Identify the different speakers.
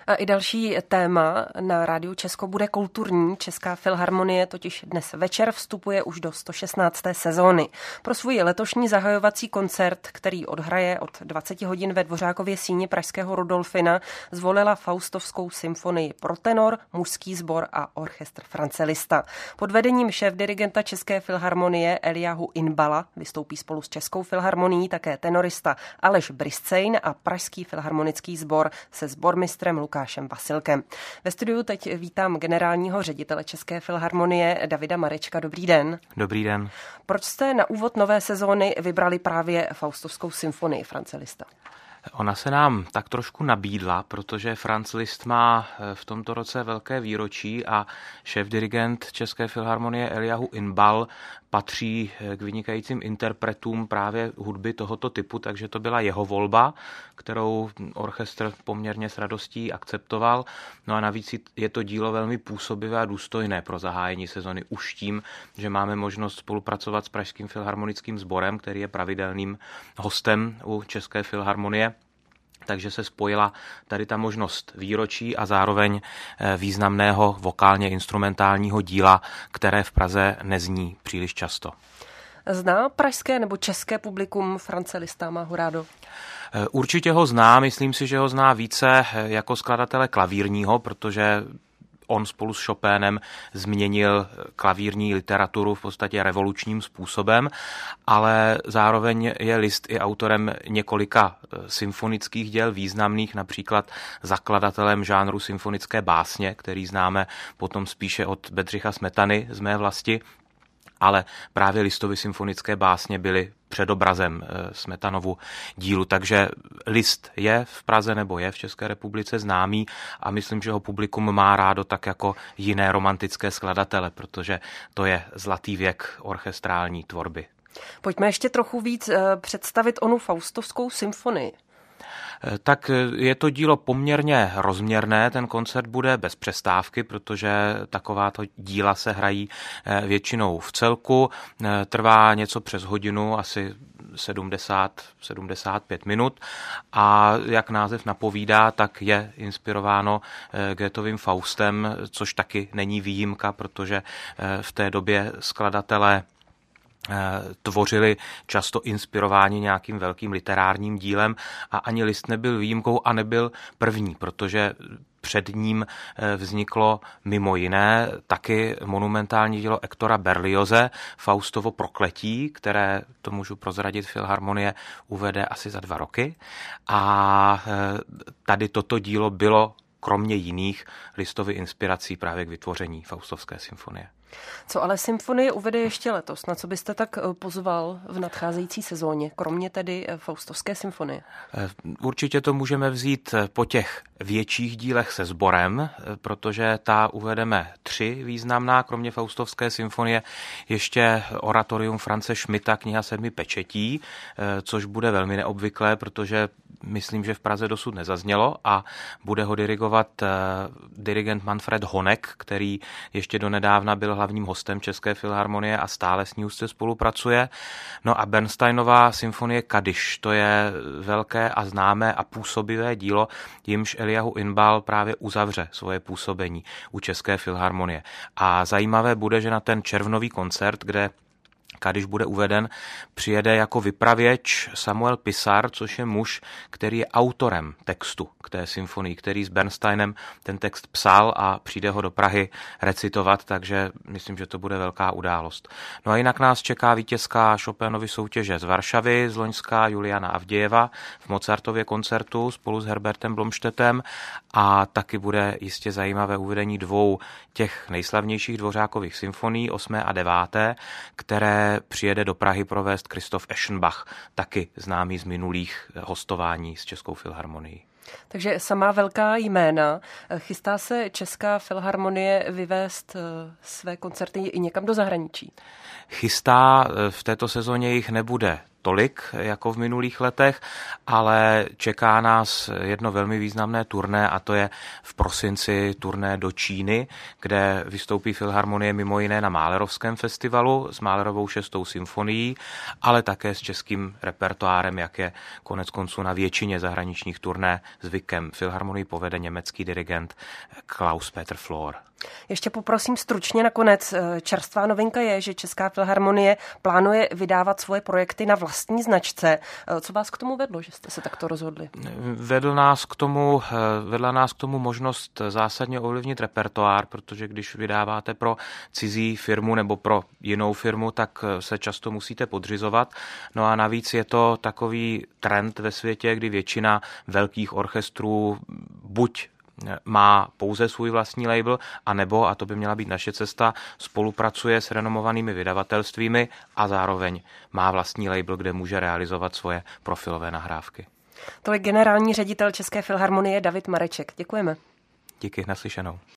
Speaker 1: A i další téma na Rádiu Česko bude kulturní. Česká filharmonie totiž dnes večer vstupuje už do 116. sezóny. Pro svůj letošní zahajovací koncert, který odhraje od 20 hodin ve Dvořákově síni pražského Rudolfina, zvolila Faustovskou symfonii pro tenor, mužský sbor a orchestr France Liszta. Pod vedením šéfdirigenta České filharmonie Eliahu Inbala vystoupí spolu s Českou filharmonií také tenorista Aleš Briscejn a Pražský filharmonický sbor se sbormistrem Lukášem Vasilkem. Ve studiu teď vítám generálního ředitele České filharmonie Davida Marečka. Dobrý den.
Speaker 2: Dobrý den.
Speaker 1: Proč jste na úvod nové sezóny vybrali právě Faustovskou symfonii France Liszta?
Speaker 2: Ona se nám tak trošku nabídla, protože Franz Liszt má v tomto roce velké výročí a šéfdirigent České filharmonie Eliahu Inbal patří k vynikajícím interpretům právě hudby tohoto typu, takže to byla jeho volba, kterou orchestr poměrně s radostí akceptoval. No a navíc je to dílo velmi působivé a důstojné pro zahájení sezony už tím, že máme možnost spolupracovat s Pražským filharmonickým sborem, který je pravidelným hostem u České filharmonie. Takže se spojila tady ta možnost výročí a zároveň významného vokálně instrumentálního díla, které v Praze nezní příliš často.
Speaker 1: Zná pražské nebo české publikum France Liszta, má ho rádo?
Speaker 2: Určitě ho zná, myslím si, že ho zná více jako skladatele klavírního, protože on spolu s Chopinem změnil klavírní literaturu v podstatě revolučním způsobem, ale zároveň je Liszt i autorem několika symfonických děl významných, například zakladatelem žánru symfonické básně, který známe potom spíše od Bedřicha Smetany z Mé vlasti, ale právě Lisztovy symfonické básně byly předobrazem Smetanovu dílu. Takže Liszt je v Praze nebo je v České republice známý a myslím, že ho publikum má rádo tak jako jiné romantické skladatele, protože to je zlatý věk orchestrální tvorby.
Speaker 1: Pojďme ještě trochu víc představit onu Faustovskou symfonii.
Speaker 2: Tak je to dílo poměrně rozměrné, ten koncert bude bez přestávky, protože takováto díla se hrají většinou v celku, trvá něco přes hodinu, asi 70-75 minut a jak název napovídá, tak je inspirováno Goethevovým Faustem, což taky není výjimka, protože v té době skladatelé tvořili často inspirováni nějakým velkým literárním dílem a ani Liszt nebyl výjimkou a nebyl první, protože před ním vzniklo mimo jiné taky monumentální dílo Hectora Berlioze, Faustovo Prokletí, které, to můžu prozradit, Filharmonie uvede asi za 2 roky. A tady toto dílo bylo kromě jiných Lisztovy inspirací právě k vytvoření Faustovské symfonie.
Speaker 1: Co ale symfonie uvede ještě letos? Na co byste tak pozval v nadcházející sezóně, kromě tedy Faustovské symfonie?
Speaker 2: Určitě to můžeme vzít po těch větších dílech se sborem, protože ta uvedeme 3 významná, kromě Faustovské symfonie ještě oratorium France Schmidta, Kniha 7 pečetí, což bude velmi neobvyklé, protože myslím, že v Praze dosud nezaznělo a bude ho dirigovat dirigent Manfred Honeck, který ještě donedávna byl hlavním hostem České filharmonie a stále s ní úzce spolupracuje. No a Bernsteinová symfonie Kadiš, to je velké a známé a působivé dílo, jimž Eliahu Inbal právě uzavře svoje působení u České filharmonie. A zajímavé bude, že na ten červnový koncert, kde Kadiš bude uveden, přijede jako vypravěč Samuel Pisar, což je muž, který je autorem textu k té symfonii, který s Bernsteinem ten text psal a přijde ho do Prahy recitovat, takže myslím, že to bude velká událost. No a jinak nás čeká vítězka Chopinovy soutěže z Varšavy, z loňska Juliana Avdějeva v Mozartově koncertu spolu s Herbertem Blomštetem a taky bude jistě zajímavé uvedení 2 těch nejslavnějších Dvořákových symfonií, 8. a 9., které přijede do Prahy provést Christoph Eschenbach, taky známý z minulých hostování s Českou filharmonií.
Speaker 1: Takže samá velká jména. Chystá se Česká filharmonie vyvést své koncerty i někam do zahraničí?
Speaker 2: Chystá, v této sezóně jich nebude tolik jako v minulých letech, ale čeká nás jedno velmi významné turné a to je v prosinci turné do Číny, kde vystoupí Filharmonie mimo jiné na Mahlerovském festivalu s Mahlerovou 6. symfonií, ale také s českým repertoárem, jak je konec konců na většině zahraničních turné zvykem. Filharmonii povede německý dirigent Klaus-Peter Flor.
Speaker 1: Ještě poprosím stručně nakonec. Čerstvá novinka je, že Česká filharmonie plánuje vydávat svoje projekty na vlastní značce. Co vás k tomu vedlo, že jste se takto rozhodli?
Speaker 2: Vedla nás k tomu možnost zásadně ovlivnit repertoár, protože když vydáváte pro cizí firmu nebo pro jinou firmu, tak se často musíte podřizovat. No a navíc je to takový trend ve světě, kdy většina velkých orchestrů buď má pouze svůj vlastní label, anebo, a to by měla být naše cesta, spolupracuje s renomovanými vydavatelstvími a zároveň má vlastní label, kde může realizovat svoje profilové nahrávky.
Speaker 1: To je generální ředitel České filharmonie David Mareček. Děkujeme.
Speaker 2: Díky, naslyšenou.